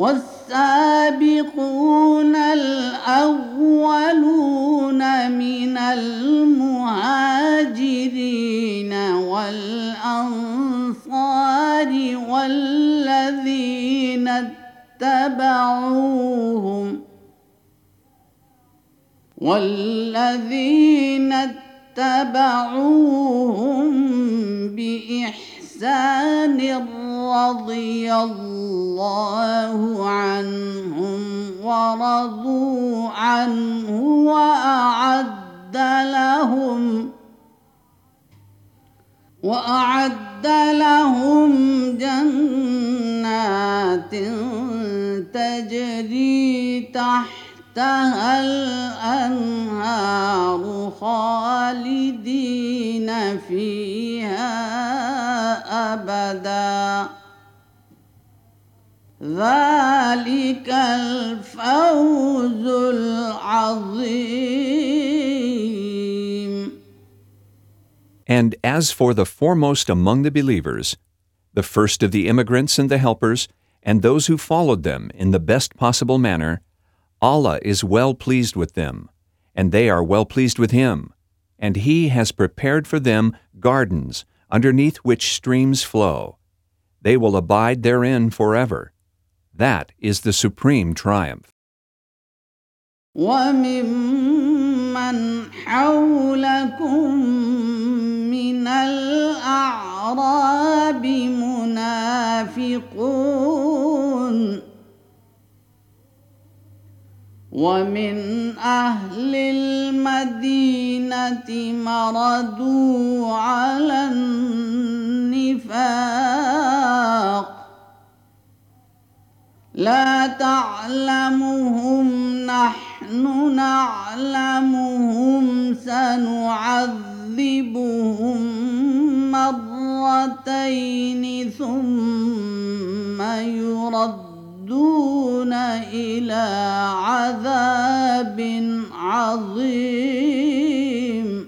والسابقون الأولون من المهاجرين والأنصار والذين اتبعوهم بإحسان رضي الله عنهم ورضوا عنه وأعد لهم جنات تجري تحتها الأنهار خالدين فيها أبدا ذلك الفوز العظيم. And as for the foremost among the believers, the first of the immigrants and the helpers, and those who followed them in the best possible manner, Allah is well pleased with them, and they are well pleased with Him, and He has prepared for them gardens underneath which streams flow. They will abide therein forever. That is the supreme triumph. وَمِمَّنْ حَوْلَكُمْ مِنَ الْأَعْرَابِ مُنَافِقُونَ وَمِنْ أَهْلِ الْمَدِينَةِ مَرَدُوا عَلَى النِّفَاقِ لا تعلمهم نحن نعلمهم سنعذبهم مرتين ثم يردون إلى عذاب عظيم.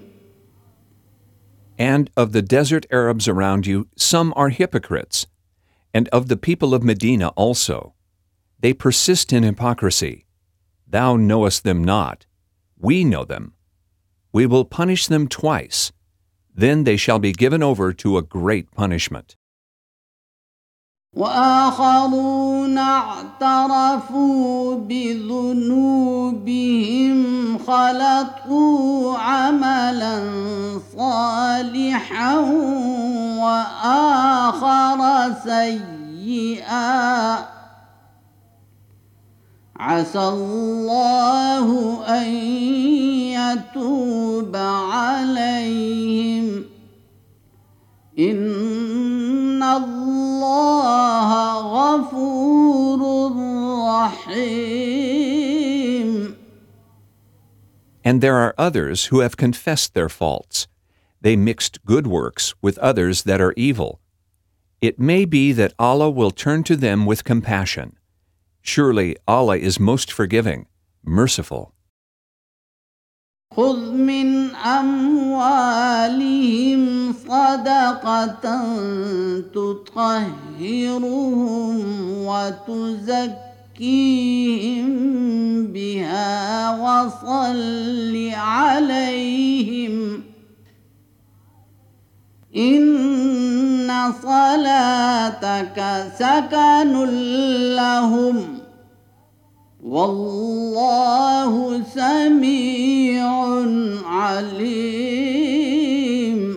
And of the desert Arabs around you, some are hypocrites, and of the people of Medina also. They persist in hypocrisy. Thou knowest them not. We know them. We will punish them twice. Then they shall be given over to a great punishment. وآخرون اعترفوا بذنوبهم خلطوا عملا صالحا وآخر سيئا عسى الله أن يتوب عليهم إن الله غفور رحيم. And there are others who have confessed their faults. They mixed good works with others that are evil. It may be that Allah will turn to them with compassion. Surely Allah is most forgiving, merciful. خذ من أموالهم صدقة تطهرهم وتزكيهم بها وصل عليهم إن صلاتك سكن لهم والله سميع عليم.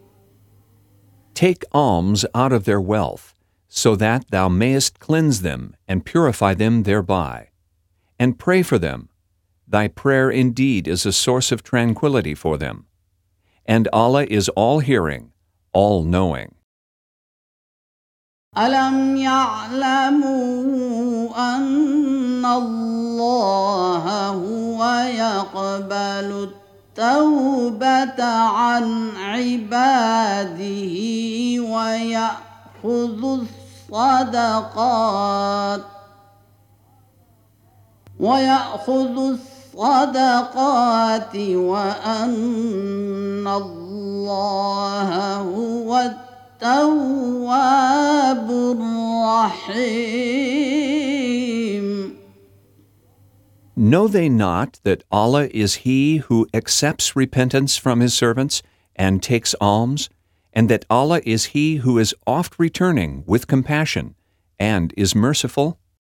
Take alms out of their wealth, so that thou mayest cleanse them and purify them thereby. And pray for them. Thy prayer indeed is a source of tranquility for them. And Allah is all-hearing, all-knowing. ألم يعلموا أن الله هو يقبل التوبة عن عباده ويأخذ الصدقات وأن الله هو التواب الرحيم. Know they not that Allah is He who accepts repentance from His servants and takes alms, and that Allah is He who is oft returning with compassion and is merciful?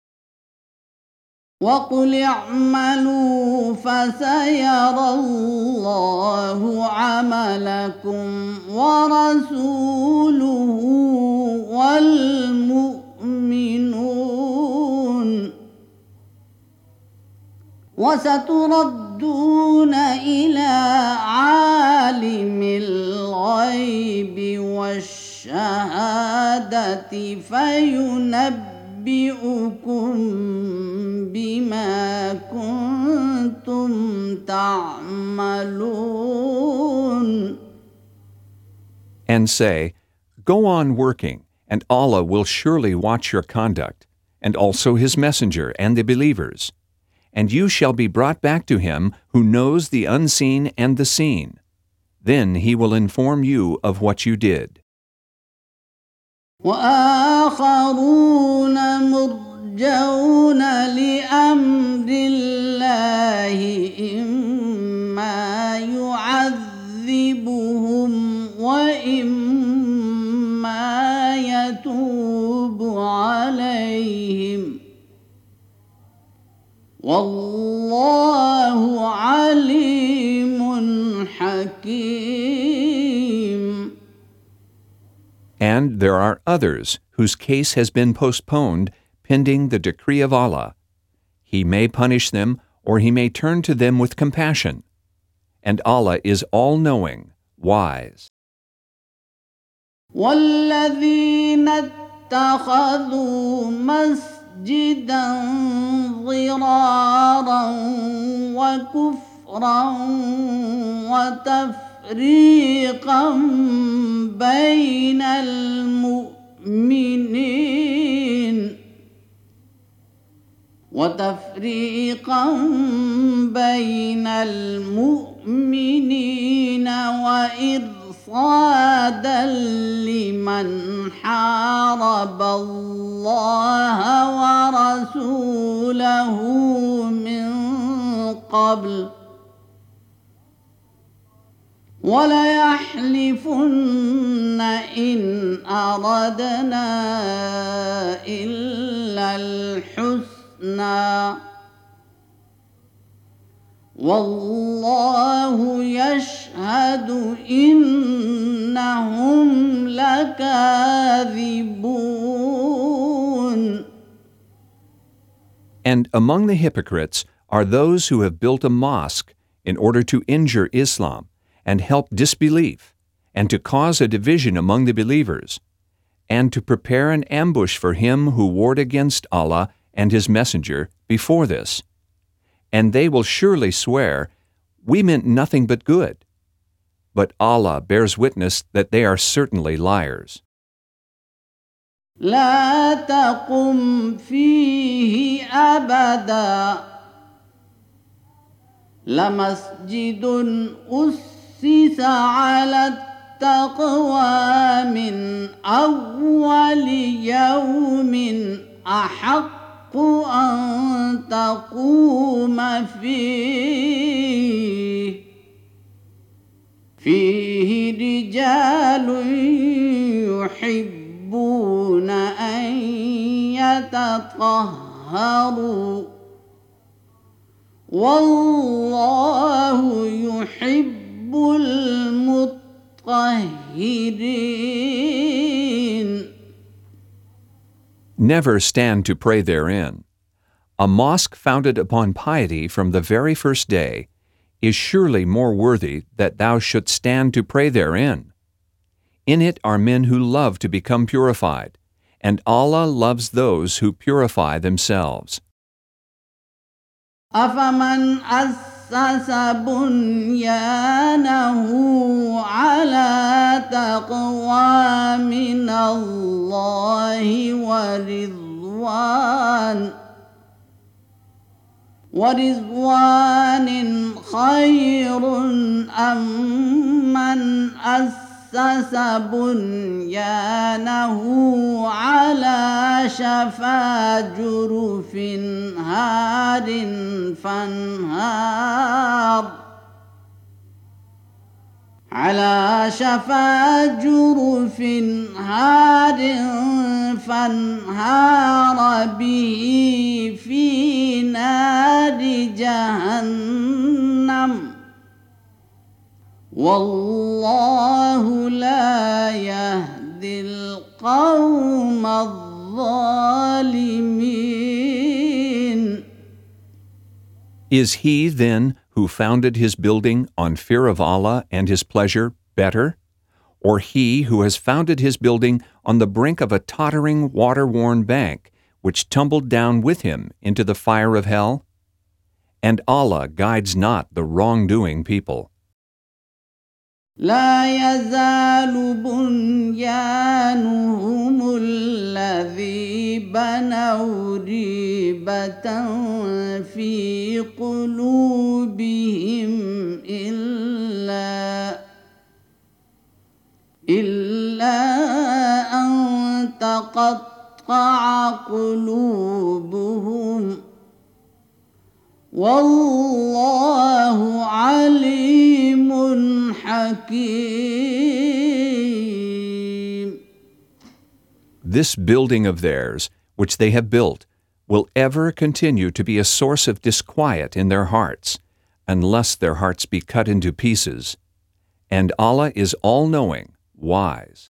وقل اعملوا فسيرى الله عملكم ورسوله والمؤمنون وستردون إلى عالم الغيب والشهادة فينبئكم بما كنتم تعملون. And say, Go on working, and Allah will surely watch your conduct, and also His messenger and the believers. And you shall be brought back to Him who knows the unseen and the seen. Then He will inform you of what you did. وآخرون مرجون لأمر الله إما يعذبهم وإما يتوب عليهم والله عليم حكيم. And there are others whose case has been postponed pending the decree of Allah. He may punish them, or He may turn to them with compassion. And Allah is all-knowing, wise. والذين اتخذوا مسجدا ضرارا وكفرا وتفريقا بين المؤمنين وإرصادا لمن حارب الله ورسوله من قبل وليحلفن إن أردنا إلا الحسنى والله يشهد إنهم لكاذبون. And among the hypocrites are those who have built a mosque in order to injure Islam and help disbelief, and to cause a division among the believers, and to prepare an ambush for him who warred against Allah and His messenger before this. And they will surely swear, We meant nothing but good. But Allah bears witness that they are certainly liars. لا تقم فيه أبدا لمسجد أسس على التقوى من أول يوم أحق أن تقوم فيه رجال يحبون أن يتطهروا والله يحب المطهرين. Never stand to pray therein. A mosque founded upon piety from the very first day is surely more worthy that thou shouldst stand to pray therein. In it are men who love to become purified, and Allah loves those who purify themselves. أفمن أسس بنيانه على تقوى من الله ورضوان خير أم من أسس أسس بنيانه على شفا جرف هار فانهار به في نار جهنم والله لا يهدي القوم الظالمين. Is he, then, who founded his building on fear of Allah and his pleasure better? Or he who has founded his building on the brink of a tottering, water-worn bank, which tumbled down with him into the fire of hell? And Allah guides not the wrongdoing people. لا يزال بنيانهم الذي بنوا ريبة في قلوبهم إلا أن تقطع قلوبهم والله عليم حكيم. This building of theirs, which they have built, will ever continue to be a source of disquiet in their hearts, unless their hearts be cut into pieces. And Allah is all-knowing, wise.